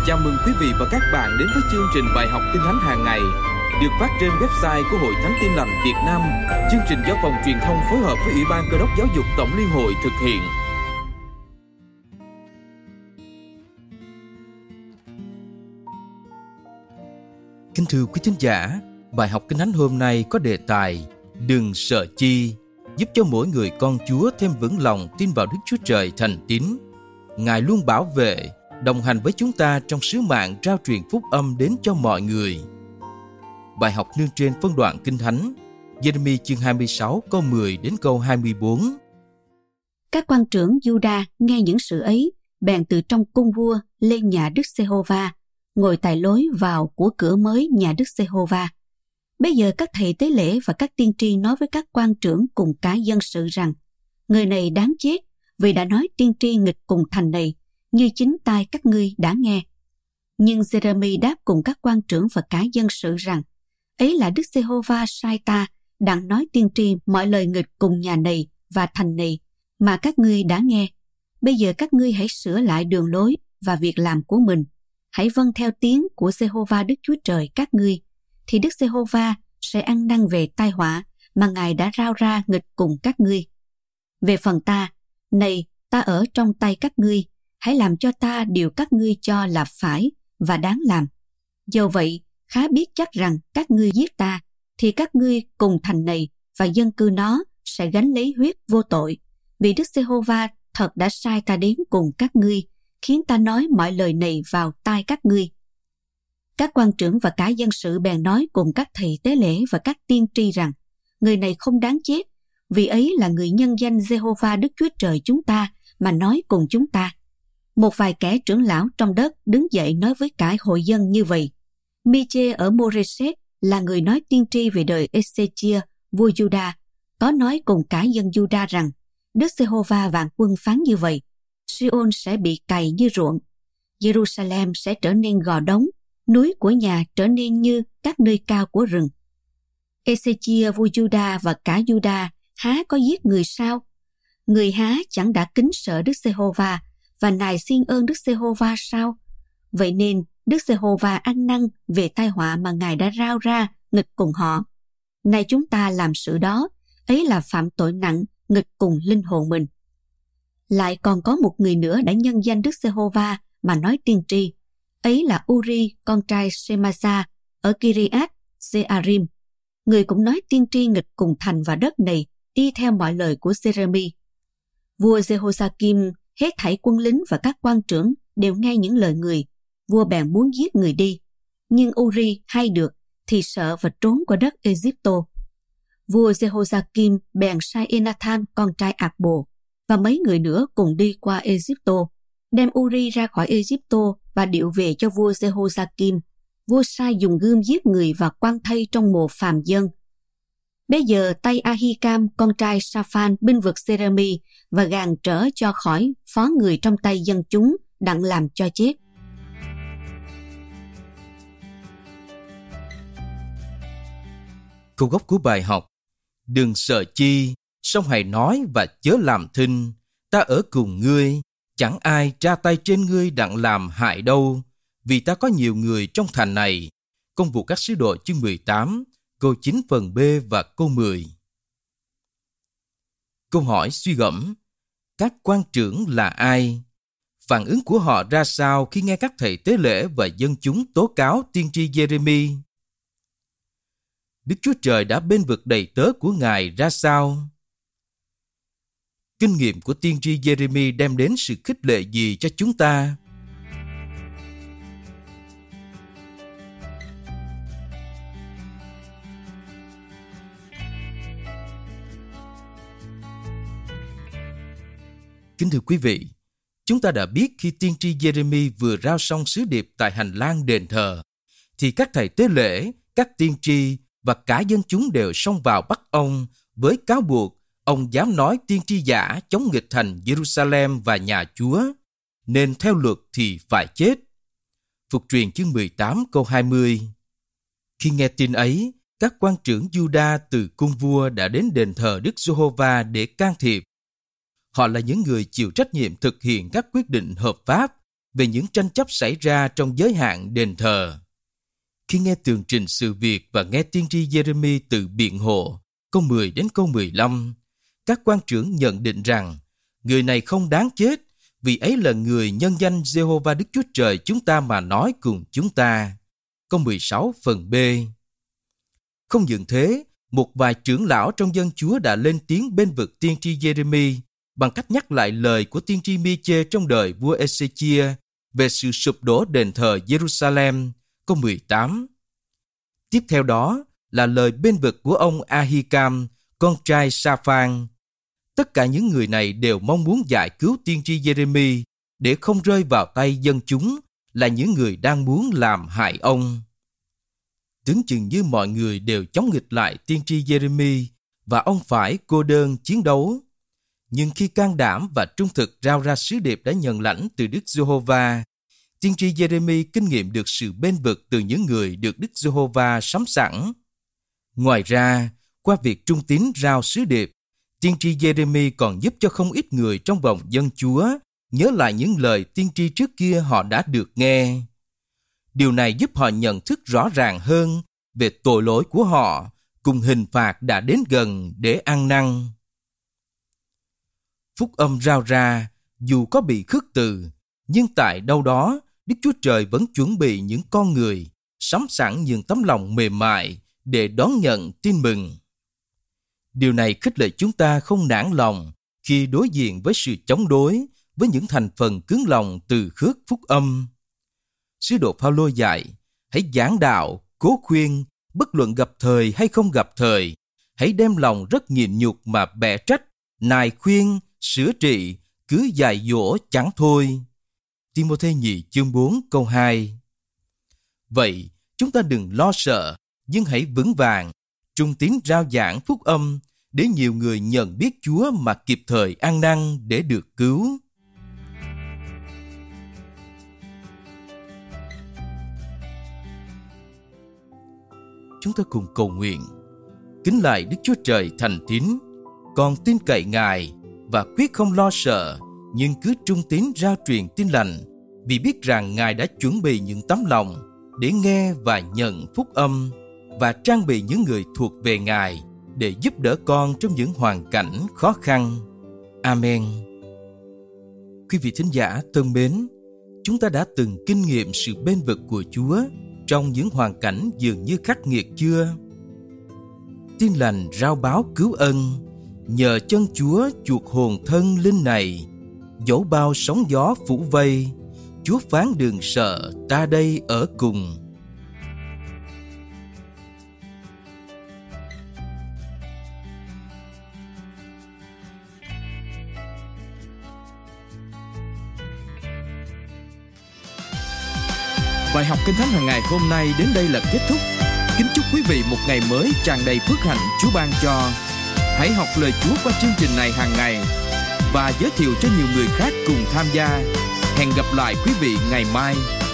Chào mừng quý vị và các bạn đến với chương trình bài học Kinh Thánh hàng ngày được phát trên website của Hội Thánh Tin Lành Việt Nam. Chương trình do Phòng Truyền thông phối hợp với Ủy ban Cơ đốc Giáo dục Tổng Liên hội thực hiện. Kính thưa quý thính giả, bài học Kinh Thánh hôm nay có đề tài Đừng sợ chi, giúp cho mỗi người con Chúa thêm vững lòng tin vào Đức Chúa Trời thành tín. Ngài luôn bảo vệ, đồng hành với chúng ta trong sứ mạng rao truyền phúc âm đến cho mọi người. Bài học nương trên phân đoạn Kinh Thánh Giê-rê-mi chương 26 câu 10 đến câu 24. Các quan trưởng Giu-đa nghe những sự ấy, bèn từ trong cung vua lên nhà Đức Giê-hô-va, ngồi tại lối vào của cửa mới nhà Đức Giê-hô-va. Bây giờ các thầy tế lễ và các tiên tri nói với các quan trưởng cùng cả dân sự rằng, người này đáng chết vì đã nói tiên tri nghịch cùng thành này, như chính tai các ngươi đã nghe. Nhưng Giê-rê-mi đáp cùng các quan trưởng và cả dân sự rằng, ấy là Đức Giê-hô-va sai ta, đặng nói tiên tri mọi lời nghịch cùng nhà này và thành này mà các ngươi đã nghe. Bây giờ các ngươi hãy sửa lại đường lối và việc làm của mình. Hãy vâng theo tiếng của Giê-hô-va Đức Chúa Trời các ngươi, thì Đức Giê-hô-va sẽ ăn năn về tai họa mà Ngài đã rao ra nghịch cùng các ngươi. Về phần ta, này, ta ở trong tay các ngươi, hãy làm cho ta điều các ngươi cho là phải và đáng làm. Dầu vậy, khá biết chắc rằng các ngươi giết ta, thì các ngươi cùng thành này và dân cư nó sẽ gánh lấy huyết vô tội, vì Đức Giê-hô-va thật đã sai ta đến cùng các ngươi, khiến ta nói mọi lời này vào tai các ngươi. Các quan trưởng và cả dân sự bèn nói cùng các thầy tế lễ và các tiên tri rằng, người này không đáng chết, vì ấy là người nhân danh Giê-hô-va Đức Chúa Trời chúng ta mà nói cùng chúng ta. Một vài kẻ trưởng lão trong đất đứng dậy nói với cả hội dân như vậy. Mi-chê ở Mô-rê-sét là người nói tiên tri về đời Ê-xê-chia, vua Giu-đa, có nói cùng cả dân Giu-đa rằng, Đức Giê-hô-va vạn quân phán như vậy, Si-ôn sẽ bị cày như ruộng, Giê-ru-sa-lem sẽ trở nên gò đống, núi của nhà trở nên như các nơi cao của rừng. Ê-xê-chia vua Giu-đa và cả Giu-đa há có giết người sao? Người há chẳng đã kính sợ Đức Giê-hô-va và nài xin ơn Đức Giê-hô-va sao? Vậy nên Đức Giê-hô-va ăn năn về tai họa mà Ngài đã rao ra nghịch cùng họ. Này chúng ta làm sự đó, ấy là phạm tội nặng nghịch cùng linh hồn mình. Lại còn có một người nữa đã nhân danh Đức Giê-hô-va mà nói tiên tri, ấy là Uri con trai Shemasa ở Kiriath Jearim. Người cũng nói tiên tri nghịch cùng thành và đất này, y theo mọi lời của Giê-rê-mi. Vua Jehoiakim, hết thảy quân lính và các quan trưởng đều nghe những lời người. Vua bèn muốn giết người đi, nhưng Uri hay được thì sợ và trốn qua đất Ê-díp-tô. Vua Jehoiakim bèn sai Enathan con trai Ạc-bồ và mấy người nữa cùng đi qua Ê-díp-tô, đem Uri ra khỏi Ê-díp-tô và điệu về cho vua Jehoiakim. Vua sai dùng gươm giết người và quăng thây trong mồ phàm dân. Bây giờ tay Ahikam con trai Sa-phan binh vực Giê-rê-mi và gàn trở cho khỏi phó người trong tay dân chúng, đặng làm cho chết. Câu gốc của bài học: Đừng sợ chi, song hãy nói và chớ làm thinh. Ta ở cùng ngươi, chẳng ai tra tay trên ngươi đặng làm hại đâu, vì ta có nhiều người trong thành này. Công vụ các sứ đồ chương 18, câu 9 phần B và câu 10. Câu hỏi suy gẫm: các quan trưởng là ai? Phản ứng của họ ra sao khi nghe các thầy tế lễ và dân chúng tố cáo tiên tri Giê-rê-mi? Đức Chúa Trời đã bênh vực đầy tớ của Ngài ra sao? Kinh nghiệm của tiên tri Giê-rê-mi đem đến sự khích lệ gì cho chúng ta? Kính thưa quý vị, chúng ta đã biết khi tiên tri Giê-rê-mi vừa rao xong sứ điệp tại hành lang đền thờ, thì các thầy tế lễ, các tiên tri và cả dân chúng đều xông vào bắt ông với cáo buộc ông dám nói tiên tri giả chống nghịch thành Jerusalem và nhà Chúa, nên theo luật thì phải chết. Phục truyền chương 18 câu 20. Khi nghe tin ấy, các quan trưởng Giu-đa từ cung vua đã đến đền thờ Đức Giê-hô-va để can thiệp. Họ là những người chịu trách nhiệm thực hiện các quyết định hợp pháp về những tranh chấp xảy ra trong giới hạn đền thờ. Khi nghe tường trình sự việc và nghe tiên tri Giê-rê-mi tự biện hộ, câu 10 đến câu 15, các quan trưởng nhận định rằng người này không đáng chết vì ấy là người nhân danh Giê-hô-va Đức Chúa Trời chúng ta mà nói cùng chúng ta. Câu 16 phần B. Không những thế, một vài trưởng lão trong dân Chúa đã lên tiếng bên vực tiên tri Giê-rê-mi bằng cách nhắc lại lời của tiên tri Mi-chê trong đời vua Ê-xê-chia về sự sụp đổ đền thờ Giê-ru-sa-lem. Câu 18. Tiếp theo đó là lời bên vực của ông A-hi-cam, con trai Sa-phan. Tất cả những người này đều mong muốn giải cứu tiên tri Giê-rê-mi để không rơi vào tay dân chúng là những người đang muốn làm hại ông. Tưởng chừng như mọi người đều chống nghịch lại tiên tri Giê-rê-mi và ông phải cô đơn chiến đấu. Nhưng khi can đảm và trung thực rao ra sứ điệp đã nhận lãnh từ Đức Giê-hô-va, tiên tri Giê-rê-mi kinh nghiệm được sự bênh vực từ những người được Đức Giê-hô-va sắm sẵn. Ngoài ra, qua việc trung tín rao sứ điệp, tiên tri Giê-rê-mi còn giúp cho không ít người trong vòng dân Chúa nhớ lại những lời tiên tri trước kia họ đã được nghe. Điều này giúp họ nhận thức rõ ràng hơn về tội lỗi của họ, cùng hình phạt đã đến gần để ăn năn. Phúc âm rao ra, dù có bị khước từ, nhưng tại đâu đó, Đức Chúa Trời vẫn chuẩn bị những con người, sắm sẵn những tấm lòng mềm mại để đón nhận tin mừng. Điều này khích lệ chúng ta không nản lòng khi đối diện với sự chống đối với những thành phần cứng lòng từ khước phúc âm. Sứ đồ Phao-lô dạy, hãy giảng đạo, cố khuyên, bất luận gặp thời hay không gặp thời, hãy đem lòng rất nhịn nhục mà bẻ trách, nài khuyên, sửa trị, cứ dạy dỗ chẳng thôi. Ti-mô-thê nhì chương 4 câu 2. Vậy, chúng ta đừng lo sợ, nhưng hãy vững vàng, trung tín rao giảng phúc âm để nhiều người nhận biết Chúa mà kịp thời ăn năn để được cứu. Chúng ta cùng cầu nguyện. Kính lạy Đức Chúa Trời thành tín, còn tin cậy Ngài và quyết không lo sợ, nhưng cứ trung tín rao truyền tin lành, vì biết rằng Ngài đã chuẩn bị những tấm lòng để nghe và nhận phúc âm và trang bị những người thuộc về Ngài để giúp đỡ con trong những hoàn cảnh khó khăn. Amen. Quý vị thính giả thân mến, chúng ta đã từng kinh nghiệm sự bênh vực của Chúa trong những hoàn cảnh dường như khắc nghiệt chưa? Tin lành rao báo cứu ân, nhờ chân Chúa chuộc hồn thân linh này. Dẫu bao sóng gió phủ vây, Chúa phán đừng sợ, ta đây ở cùng. Bài học Kinh Thánh hàng ngày hôm nay đến đây là kết thúc. Kính chúc quý vị một ngày mới tràn đầy phước hạnh Chúa ban cho. Hãy học lời Chúa qua chương trình này hàng ngày và giới thiệu cho nhiều người khác cùng tham gia. Hẹn gặp lại quý vị ngày mai.